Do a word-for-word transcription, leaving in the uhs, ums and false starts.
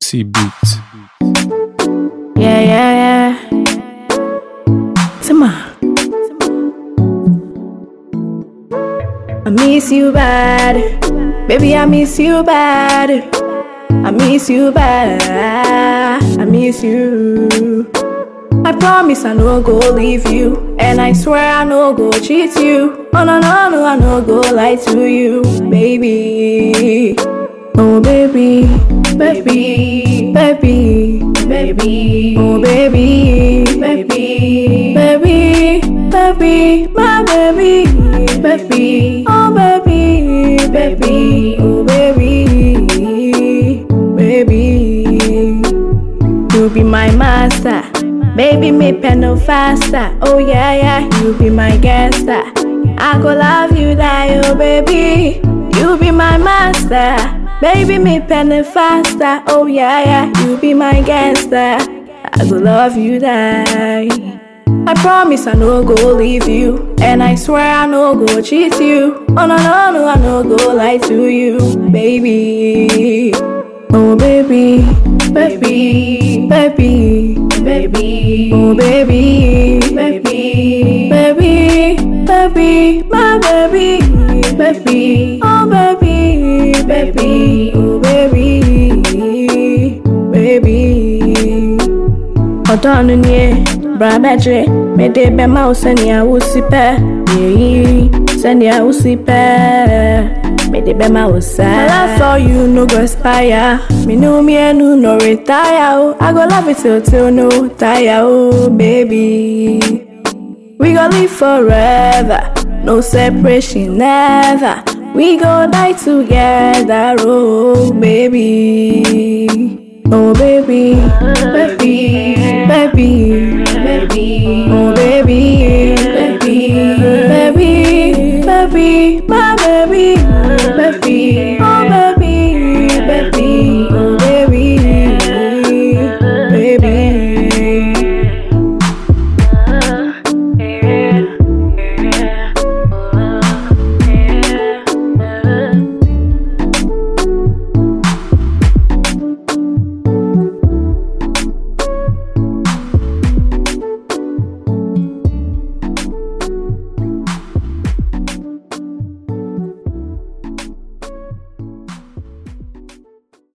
C Beat. Yeah, yeah, yeah. Tima. I miss you bad. Baby, I miss you bad. I miss you bad. I miss you. I promise I no go leave you, and I swear I no go cheat you. Oh no no no, I no go lie to you, baby. Oh baby, baby, baby, baby. Oh baby, baby, baby, baby, my baby, baby. Oh baby, baby, oh baby, baby. You be my master. Baby, me pen no faster. Oh yeah, yeah, you be my gangster. I go love you die, oh baby. You be my master. Baby, me pen no faster. Oh yeah, yeah, you be my gangster. I go love you die. I promise I no go leave you, and I swear I no go cheat you. Oh no no no, I no go lie to you, baby. Oh baby, baby, baby, baby. Oh baby, baby, baby, baby, my baby, baby. Oh baby, baby, oh baby, baby. Otono nie, bra betre, me de be ma usenia usipe, yeah, senia usipe. Me de be ma usa. My love for you no go expire. Me know me and no no retire. Oh. I go love it till till no tire. Oh baby, we gon' live forever. No separation never. We gon' die together. Oh baby, oh baby, baby, baby, baby. Oh baby, baby, baby, baby, my baby. Baby,